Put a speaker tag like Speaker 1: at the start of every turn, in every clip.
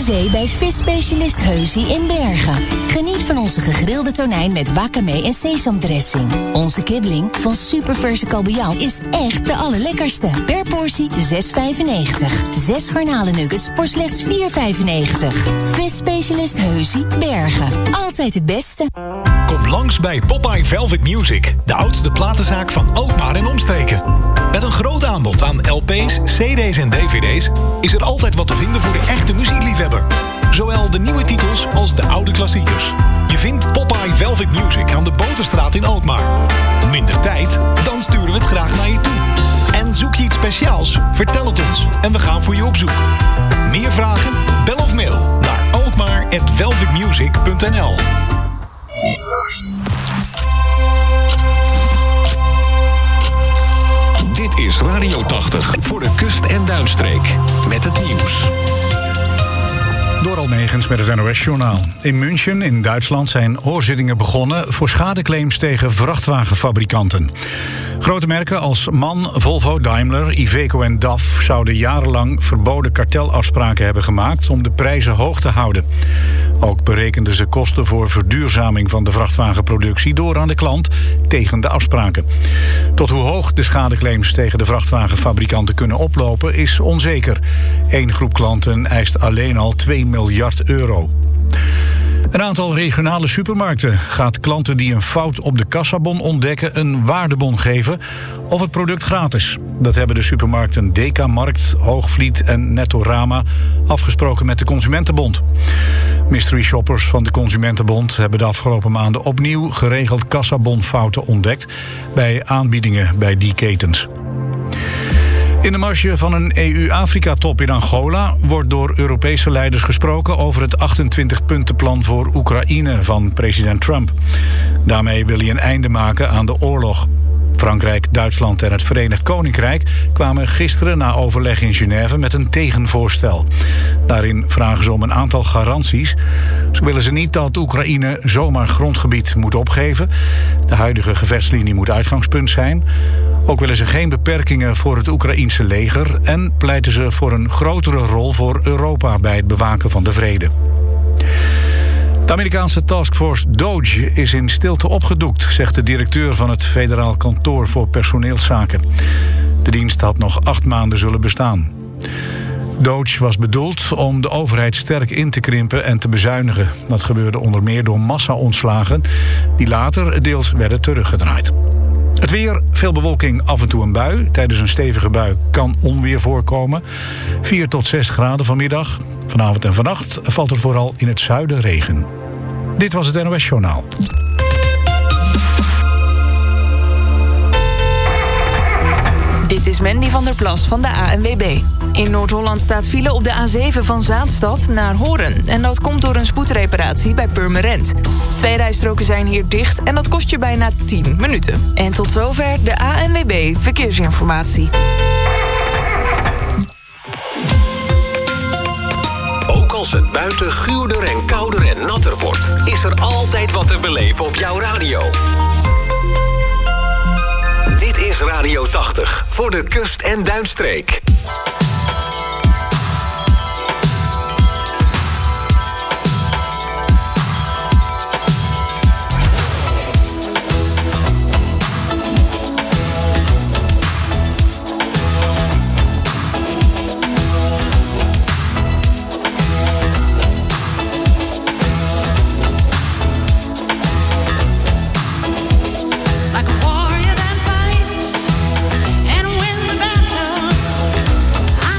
Speaker 1: Zee bij visspecialist Heusie in Bergen. Geniet van onze gegrilde tonijn met wakame en sesamdressing. Onze kibbeling van superverse kabeljauw is echt de allerlekkerste. Per portie €6,95. 6 garnalennuggets voor slechts €4,95. Visspecialist Heusie Bergen. Altijd het beste.
Speaker 2: Kom langs bij Popeye Velvet Music, de oudste platenzaak van Alkmaar en omstreken. Met een groot aanbod aan LP's, CD's en DVD's is er altijd wat te vinden voor de echte muziekliefhebber. Zowel de nieuwe titels als de oude klassiekers. Je vindt Popeye Velvet Music aan de Boterstraat in Alkmaar. Minder tijd? Dan sturen we het graag naar je toe. En zoek je iets speciaals? Vertel het ons en we gaan voor je op zoek. Meer vragen? Bel of mail naar alkmaar@velvetmusic.nl.
Speaker 3: Dit is Radio 80 voor de kust- en duinstreek. Met het nieuws.
Speaker 4: Door Almegens met het NOS-journaal. In München in Duitsland zijn hoorzittingen begonnen voor schadeclaims tegen vrachtwagenfabrikanten. Grote merken als MAN, Volvo, Daimler, Iveco en DAF zouden jarenlang verboden kartelafspraken hebben gemaakt om de prijzen hoog te houden. Ook berekenden ze kosten voor verduurzaming van de vrachtwagenproductie door aan de klant tegen de afspraken. Tot hoe hoog de schadeclaims tegen de vrachtwagenfabrikanten kunnen oplopen is onzeker. Eén groep klanten eist alleen al €2 miljard. Een aantal regionale supermarkten gaat klanten die een fout op de kassabon ontdekken een waardebon geven of het product gratis. Dat hebben de supermarkten Dekamarkt, Hoogvliet en Nettorama afgesproken met de Consumentenbond. Mystery shoppers van de Consumentenbond hebben de afgelopen maanden opnieuw geregeld kassabonfouten ontdekt bij aanbiedingen bij die ketens. In de marge van een EU-Afrika-top in Angola wordt door Europese leiders gesproken over het 28-puntenplan voor Oekraïne van president Trump. Daarmee wil hij een einde maken aan de oorlog. Frankrijk, Duitsland en het Verenigd Koninkrijk kwamen gisteren na overleg in Genève met een tegenvoorstel. Daarin vragen ze om een aantal garanties. Zo willen ze niet dat Oekraïne zomaar grondgebied moet opgeven. De huidige gevechtslinie moet uitgangspunt zijn. Ook willen ze geen beperkingen voor het Oekraïense leger en pleiten ze voor een grotere rol voor Europa bij het bewaken van de vrede. De Amerikaanse taskforce DOGE is in stilte opgedoekt, zegt de directeur van het Federaal Kantoor voor Personeelszaken. De dienst had nog 8 maanden zullen bestaan. DOGE was bedoeld om de overheid sterk in te krimpen en te bezuinigen. Dat gebeurde onder meer door massa-ontslagen, die later deels werden teruggedraaid. Het weer, veel bewolking, af en toe een bui. Tijdens een stevige bui kan onweer voorkomen. 4 tot 6 graden vanmiddag. Vanavond en vannacht valt er vooral in het zuiden regen. Dit was het NOS Journaal.
Speaker 5: Dit is Mandy van der Plas van de ANWB. In Noord-Holland staat file op de A7 van Zaanstad naar Hoorn. En dat komt door een spoedreparatie bij Purmerend. 2 rijstroken zijn hier dicht en dat kost je bijna 10 minuten. En tot zover de ANWB Verkeersinformatie.
Speaker 3: Ook als het buiten guurder en kouder en natter wordt, is er altijd wat te beleven op jouw radio. Dit is Radio 80 voor de kust- en duinstreek.
Speaker 6: Like a warrior that fights and wins the battle.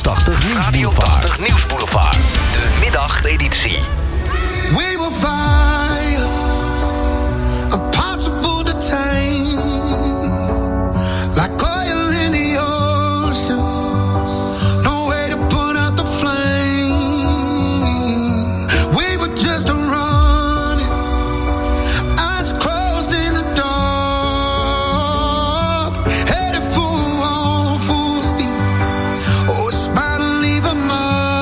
Speaker 2: 80 Nieuwsboulevard.
Speaker 3: Radio 80 Nieuwsboulevard. De middageditie.
Speaker 6: We will fire, impossible to tame, like oil in the ocean, no way to put out the flame. We were just running, eyes closed in the dark, headed for full speed. Oh, it's about to leave a mark.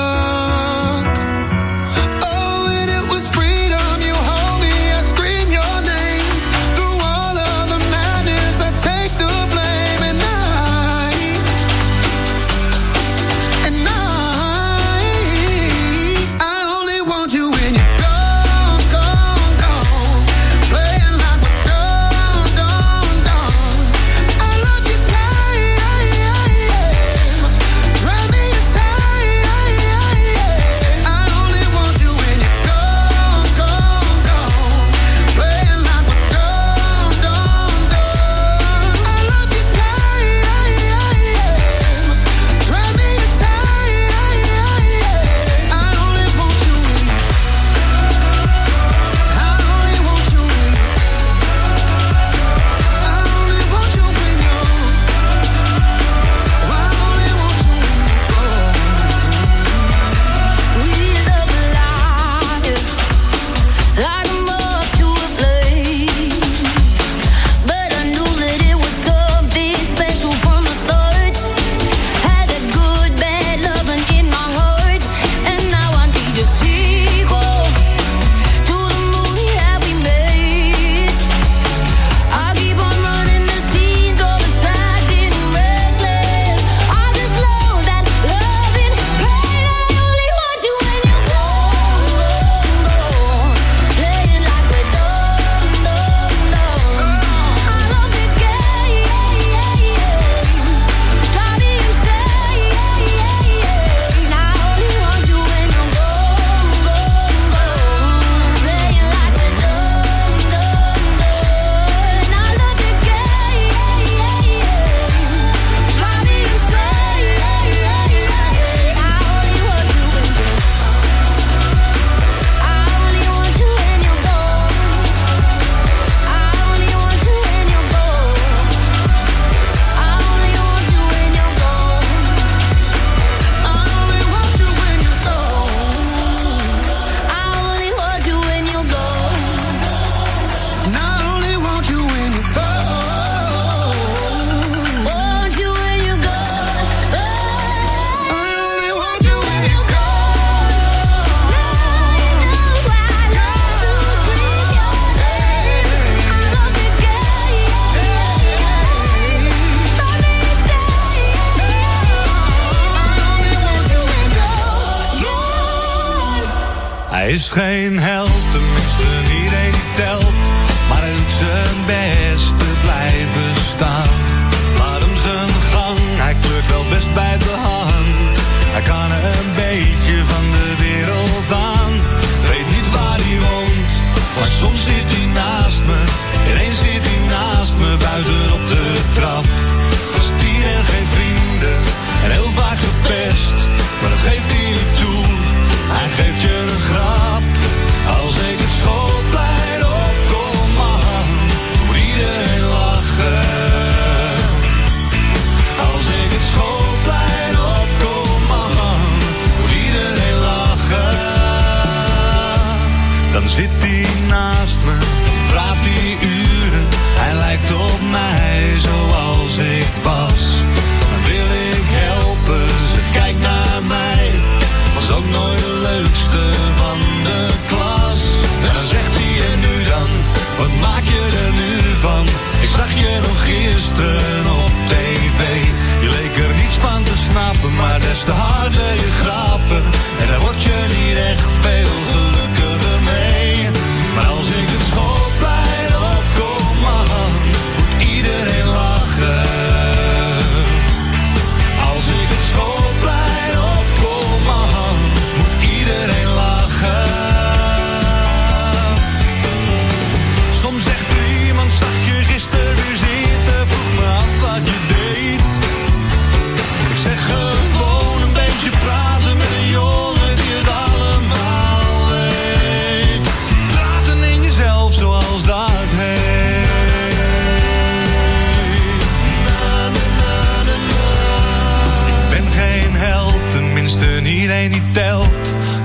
Speaker 7: Hij is geen held, tenminste niet één die telt, maar hij doet zijn best te blijven staan. Laat hem zijn gang, hij kleurt wel best bij de hand. Hij kan een beetje van de wereld aan. Weet niet waar hij woont, maar soms zit hij naast me. Ineens zit hij naast me, buiten op de trap. Was 10 en geen vrienden, en heel vaak gepest, maar dat geeft hij niet toe. Hij geeft je een grap, als ik het schoolplein op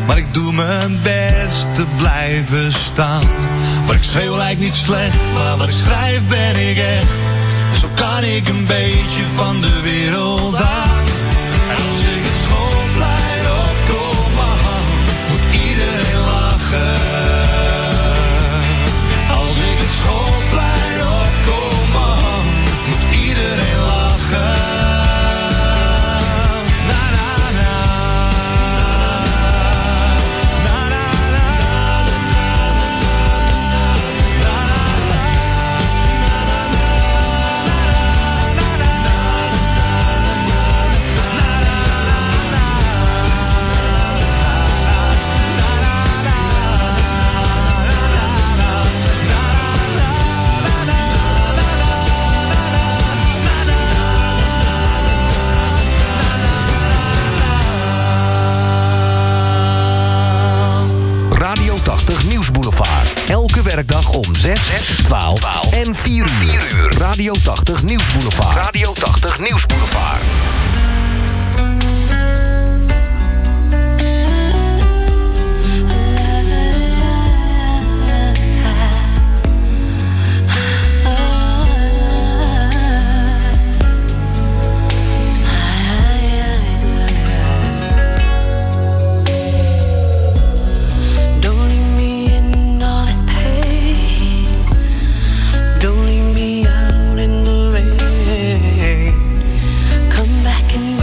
Speaker 7: maar ik doe mijn best te blijven staan. Wat ik schreeuw lijkt niet slecht, maar wat ik schrijf ben ik echt. Zo kan ik een beetje van de wereld aan. En als ik het schoolplein opkom, moet iedereen lachen. Als ik het schoolplein opkom, moet iedereen lachen.
Speaker 3: Nieuwsboulevard. Elke werkdag om 6, 12 en 4 uur. Radio 80 Nieuwsboulevard. Radio 80 Nieuwsboulevard.
Speaker 8: Don't leave me out in the rain. Come back and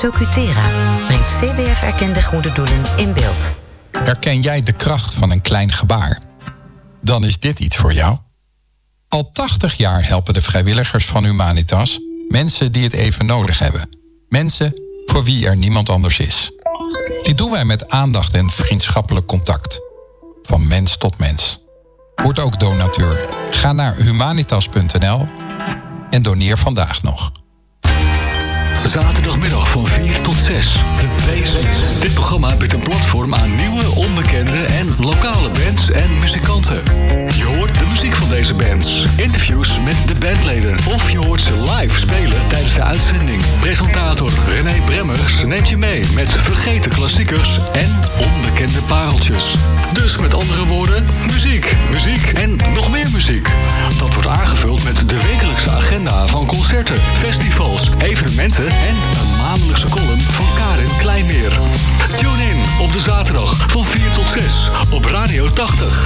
Speaker 8: Socutera brengt CBF-erkende goede doelen in beeld.
Speaker 9: Herken jij de kracht van een klein gebaar? Dan is dit iets voor jou. Al 80 jaar helpen de vrijwilligers van Humanitas mensen die het even nodig hebben. Mensen voor wie er niemand anders is. Dit doen wij met aandacht en vriendschappelijk contact. Van mens tot mens. Word ook donateur. Ga naar humanitas.nl en doneer vandaag nog.
Speaker 10: Zaterdagmiddag van 4 tot 6. De Basics. Dit programma biedt een platform aan nieuwe, onbekende en lokale bands en muzikanten. Je hoort de muziek van deze bands, interviews met de bandleden of je hoort ze live spelen tijdens de uitzending. Presentator René Bremmers neemt je mee met vergeten klassiekers en onbekende pareltjes. Dus met andere woorden, muziek, muziek en nog meer muziek. Dat wordt aangevuld met de wekelijkse agenda van concerten, festivals, evenementen en een maandelijkse column van Karin Kleinmeer. Tune in op de zaterdag van 4 tot 6 op Radio 80.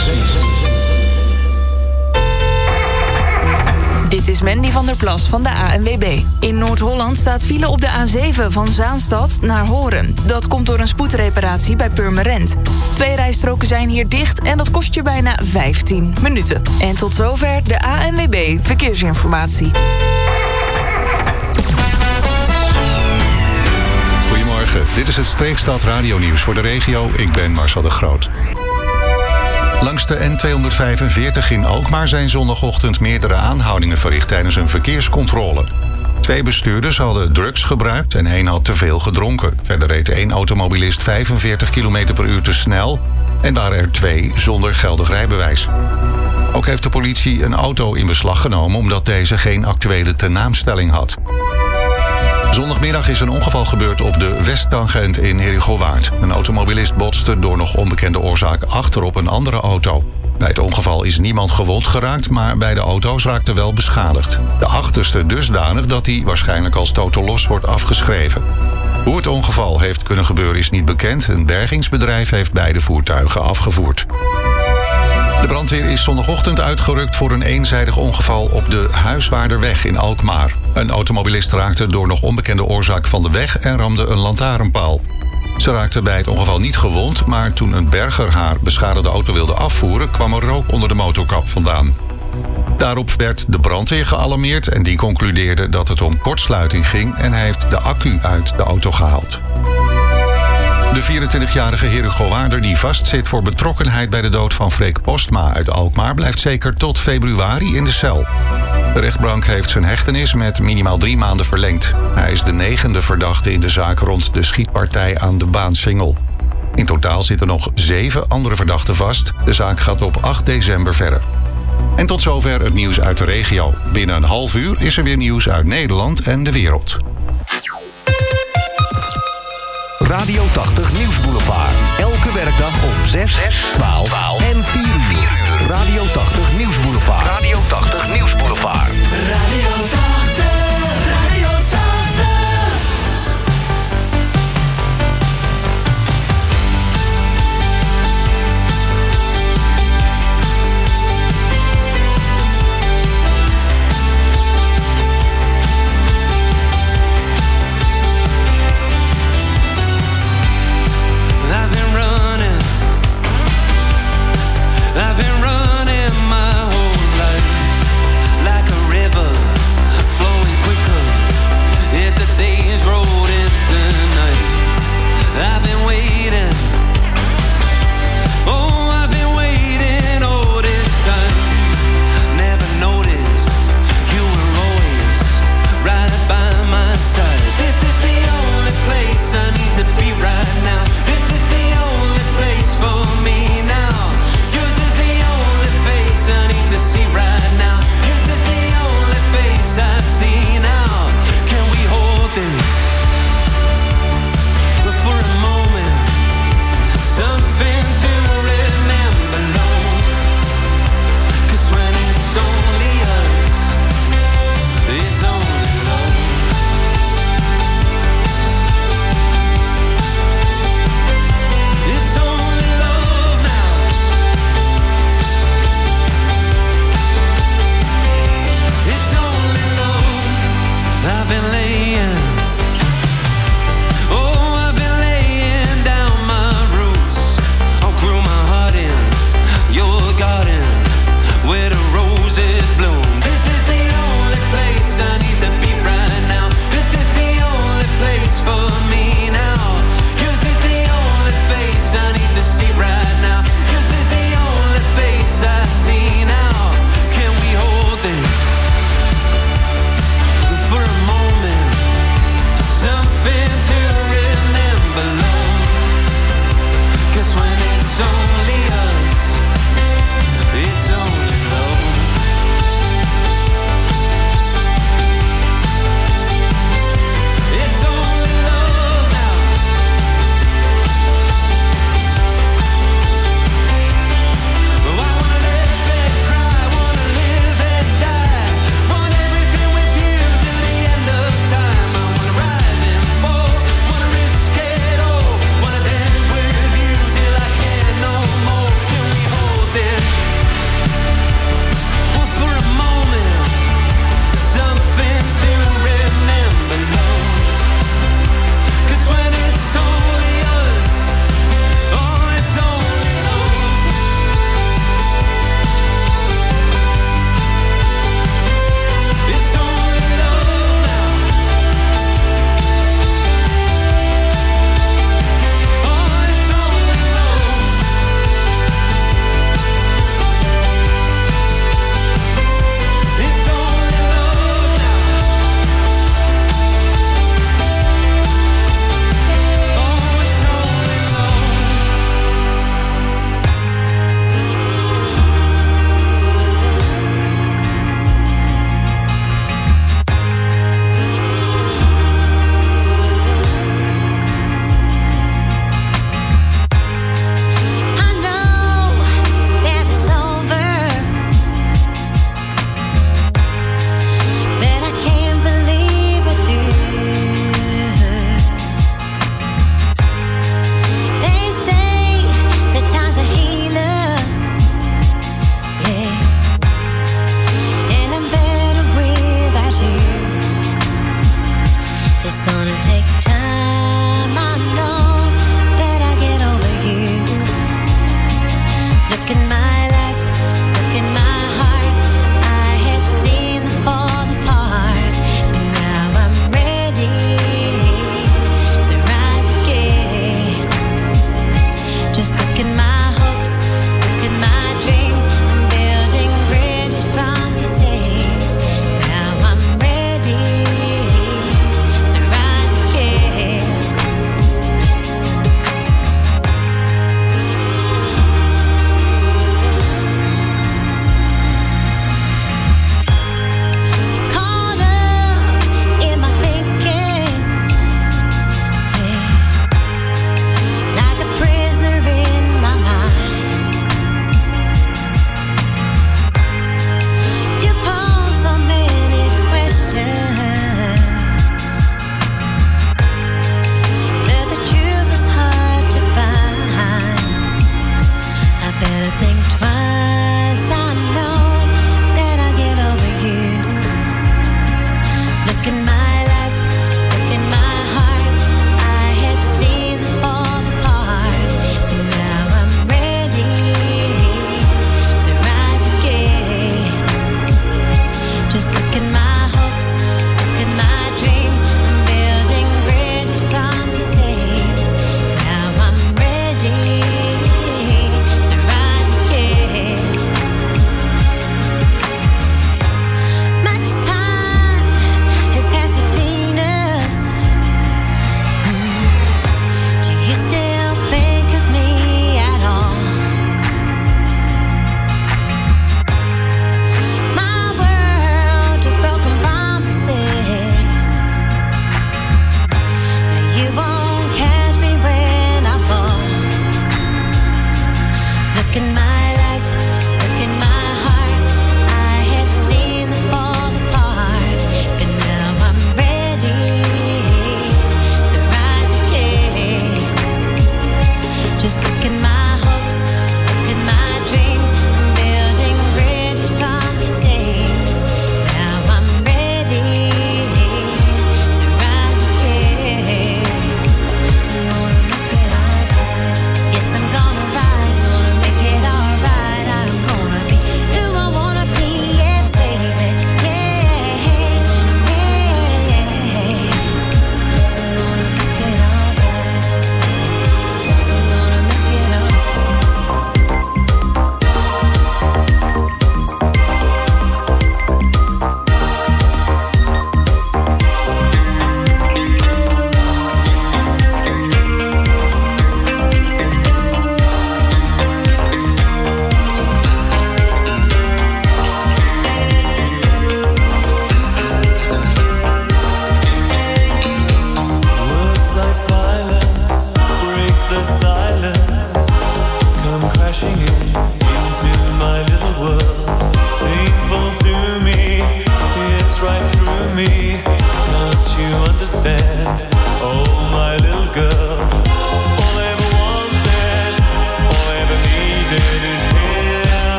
Speaker 5: Dit is Mandy van der Plas van de ANWB. In Noord-Holland staat file op de A7 van Zaanstad naar Horen. Dat komt door een spoedreparatie bij Purmerend. 2 rijstroken zijn hier dicht en dat kost je bijna 15 minuten. En tot zover de ANWB Verkeersinformatie.
Speaker 11: Goedemorgen, dit is het Streekstad radionieuws voor de regio. Ik ben Marcel de Groot. Langs de N245 in Alkmaar zijn zondagochtend meerdere aanhoudingen verricht tijdens een verkeerscontrole. 2 bestuurders hadden drugs gebruikt en 1 had te veel gedronken. Verder reed 1 automobilist 45 km per uur te snel en waren er 2 zonder geldig rijbewijs. Ook heeft de politie een auto in beslag genomen omdat deze geen actuele tenaamstelling had. Zondagmiddag is een ongeval gebeurd op de Westtangent in Herugowaard. Een automobilist botste door nog onbekende oorzaak achterop een andere auto. Bij het ongeval is niemand gewond geraakt, maar beide auto's raakten wel beschadigd. De achterste dusdanig dat hij waarschijnlijk als totaal-los wordt afgeschreven. Hoe het ongeval heeft kunnen gebeuren is niet bekend. Een bergingsbedrijf heeft beide voertuigen afgevoerd. De brandweer is zondagochtend uitgerukt voor een eenzijdig ongeval op de Huiswaarderweg in Alkmaar. Een automobilist raakte door nog onbekende oorzaak van de weg en ramde een lantaarnpaal. Ze raakte bij het ongeval niet gewond, maar toen een berger haar beschadigde auto wilde afvoeren, kwam er rook onder de motorkap vandaan. Daarop werd de brandweer gealarmeerd en die concludeerde dat het om kortsluiting ging en heeft de accu uit de auto gehaald. De 24-jarige Herugowaarder die vastzit voor betrokkenheid bij de dood van Freek Postma uit Alkmaar blijft zeker tot februari in de cel. De rechtbank heeft zijn hechtenis met minimaal 3 maanden verlengd. Hij is de 9e verdachte in de zaak rond de schietpartij aan de Baansingel. In totaal zitten nog 7 andere verdachten vast. De zaak gaat op 8 december verder. En tot zover het nieuws uit de regio. Binnen een half uur is er weer nieuws uit Nederland en de wereld.
Speaker 3: Radio 80 Nieuwsboulevard. Elke werkdag om 6, 12 en 4 uur. Radio 80 Nieuwsboulevard. Radio 80 Nieuwsboulevard.
Speaker 6: Radio 80, Radio 80.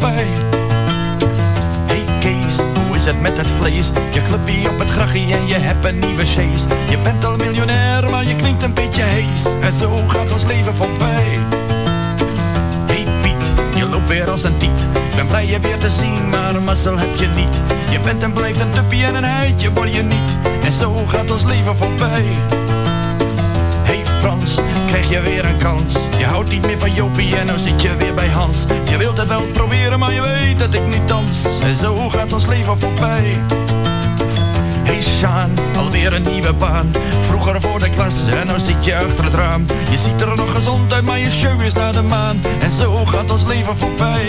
Speaker 12: voorbij. Hey Kees, hoe is het met het vlees? Je clubje op het grachie en je hebt een nieuwe sjees. Je bent al miljonair, maar je klinkt een beetje hees. En zo gaat ons leven voorbij. Hey Piet, je loopt weer als een tiet. Ben blij je weer te zien, maar mazzel heb je niet. Je bent en blijft een tuppie en een heitje word je niet. En zo gaat ons leven voorbij. Hey Frans, krijg je weer een kans. Je houdt niet meer van Jopie en nou zit je weer bij Hans. Je wilt het wel proberen, maar je weet dat ik niet dans. En zo gaat ons leven voorbij. Hey Sjaan, alweer een nieuwe baan. Vroeger voor de klas en nou zit je achter het raam. Je ziet er nog gezond uit, maar je show is naar de maan. En zo gaat ons leven voorbij.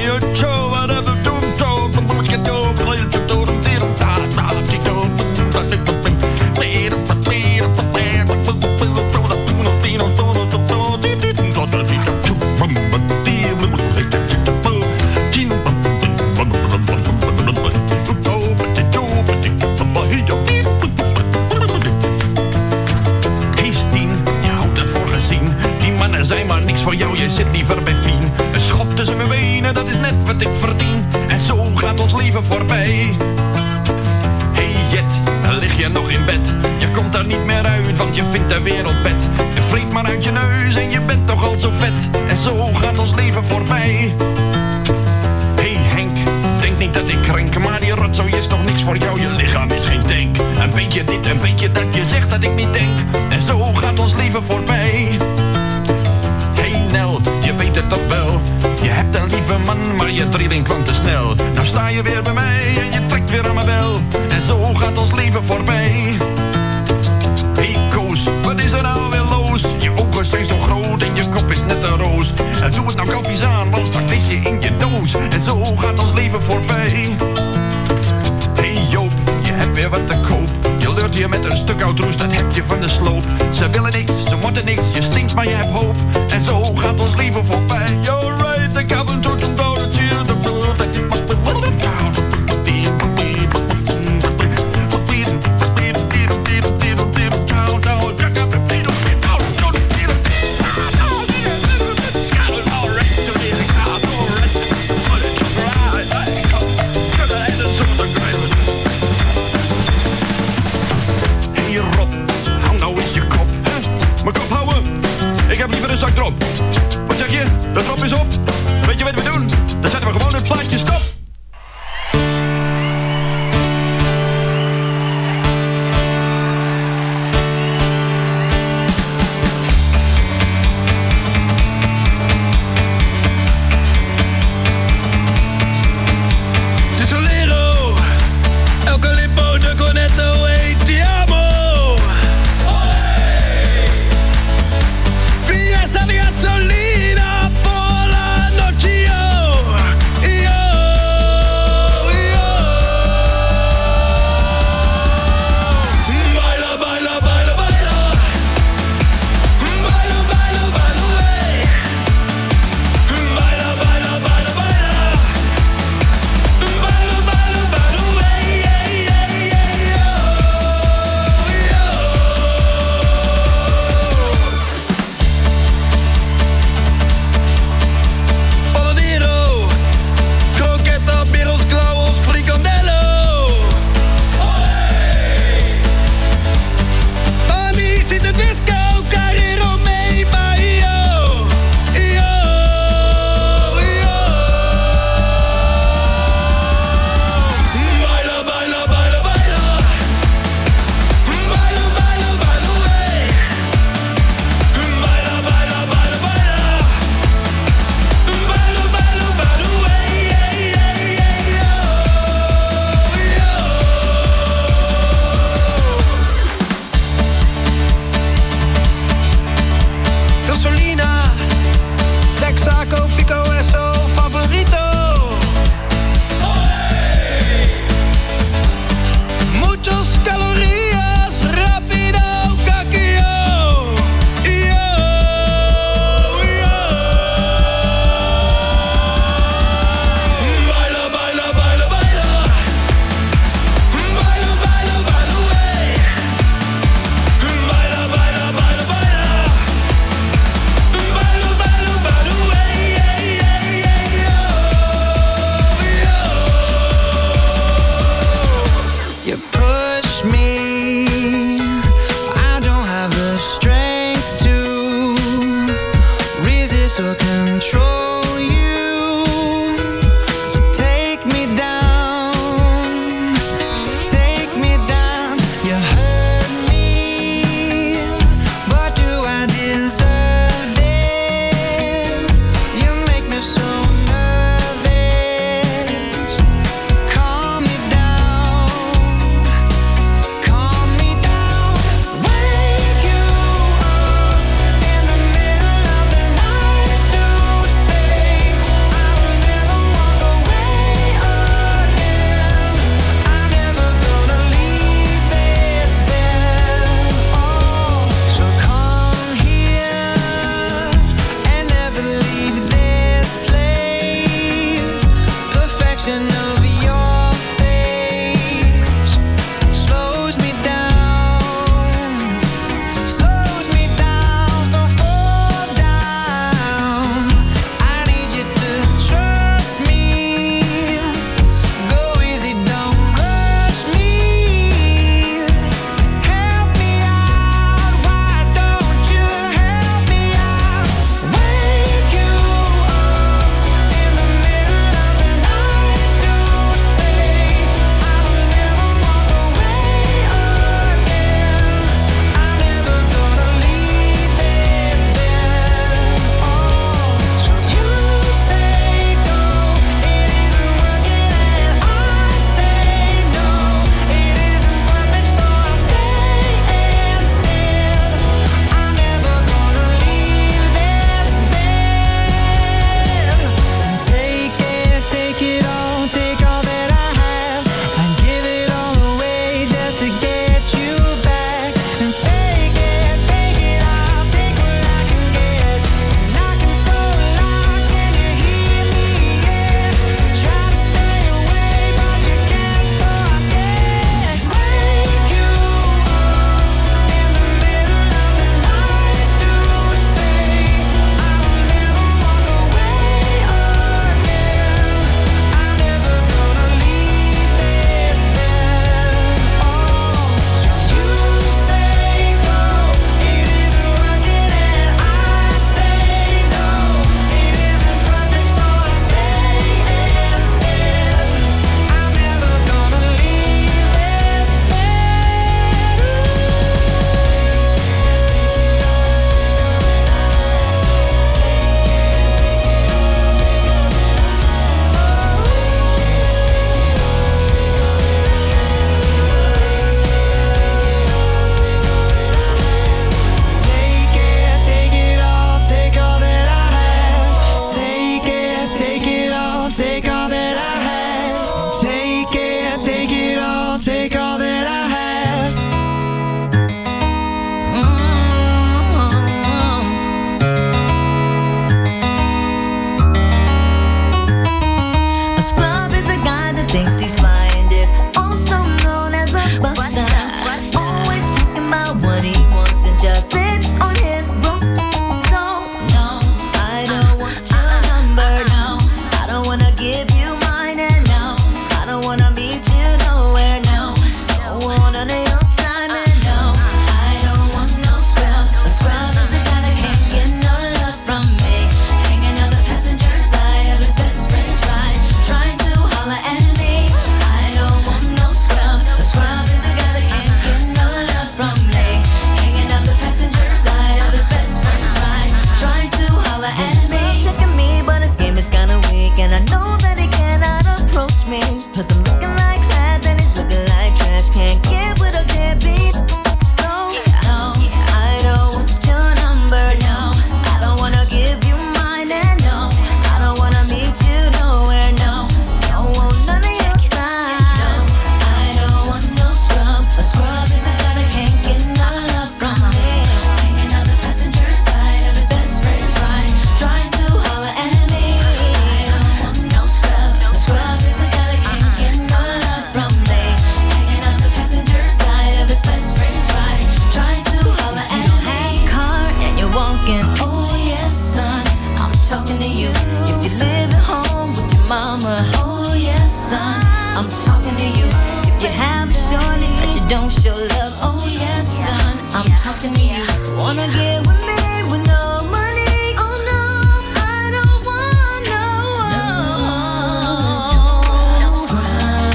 Speaker 12: Voor jou, je zit liever bij Fien. Een schop tussen mijn benen, dat is net wat ik verdien. En zo gaat ons leven voorbij. Hey Jet, dan lig je nog in bed. Je komt daar niet meer uit, want je vindt de wereld vet. Je vreet maar uit je neus en je bent toch al zo vet. En zo gaat ons leven voorbij. Hey Henk, denk niet dat ik krenk, maar die rotzooi is toch niks voor jou. Je lichaam is geen tank. Een beetje dit, een beetje dat, je zegt dat ik niet denk. En zo gaat ons leven voorbij. Je weet het toch wel. Je hebt een lieve man, maar je trilling kwam te snel. Nou sta je weer bij mij en je trekt weer aan mijn bel. En zo gaat ons leven voorbij. Hey Koos, wat is er nou weer los? Je ogen zijn zo groot en je kop is net een roos. Doe het nou kapjes aan, want straks ligt je in je doos. En zo gaat ons leven voorbij. Hey Joop, je hebt weer wat te koop. Je leurt hier met een stuk oud roest, dat heb je van de sloop. Ze willen niks, ze moeten niks, je stinkt maar je hebt hoop. En zo gaat ons leven voorbij. You're right, ik heb een toet en dood het hier de bloed. Zak erop. Wat zeg je? De drop is op. Weet je wat we doen? Dan zetten we gewoon het plaatje stop. Tesolero, Eucalipto, de Cornetto, hey, ti amo. Gasolina por la noche, yo
Speaker 13: A scrub is a guy that thinks he's flying this, also known as a buster. Always talking about what he wants and just sits on his broom. So no, I don't want your number. No, I don't wanna give you mine, and no, I don't wanna meet you nowhere. No, don't want none of your time, and no, I don't want no scrub. A scrub is a guy that can't get no love from me, hanging on the passenger side of his best friend's ride, trying to holler at me. I don't want no scrub. A scrub is a guy that can't get no love from me, hanging on the passenger side of his best friend's ride, trying to holler at me. Checking me, but his game is kinda weak, and I know that he cannot approach me, 'cause I'm looking like class and he's looking like trash. Can't get with a deadbeat. So no, I don't want your number. No, I don't wanna give you mine, and no, I don't wanna meet you nowhere. No, don't want none of your time. No, I don't want no scrub. A scrub is a guy that can't get no love from me, hanging on the passenger side of his best friend's ride, trying to holler at me. I don't want no scrub. A scrub is a guy that can't get no love from me, hanging on the passenger side of his best friend's ride, trying to holler at me. Hey, car, and you're walking. Oh yes, son, I'm talking to you. If you live at home with your mama. Oh yes, son, I'm talking to you. If you have a shorty that you don't show love. Oh yes, son, I'm talking to you. Wanna get with me with no money? Oh no, I don't want no scrub.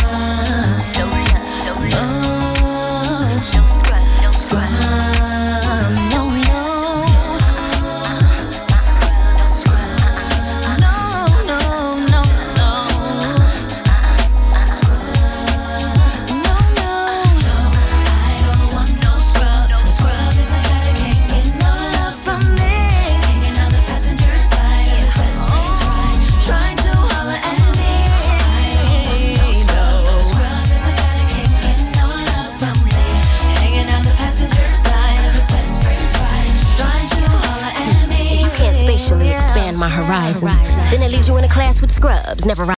Speaker 13: Scrub, no, no. No, no, no, no. No, no. I don't want no scrub. A scrub is a guy that can't get no love from me, hanging on the passenger side of his best friend's ride, trying to holler at me. No scrub. A scrub is a guy that can't get no love from me, hanging on the passenger side of his best friend's ride, trying to holler at me.
Speaker 1: If you can't spatially expand my horizons, then it leaves you in a class with scrubs, never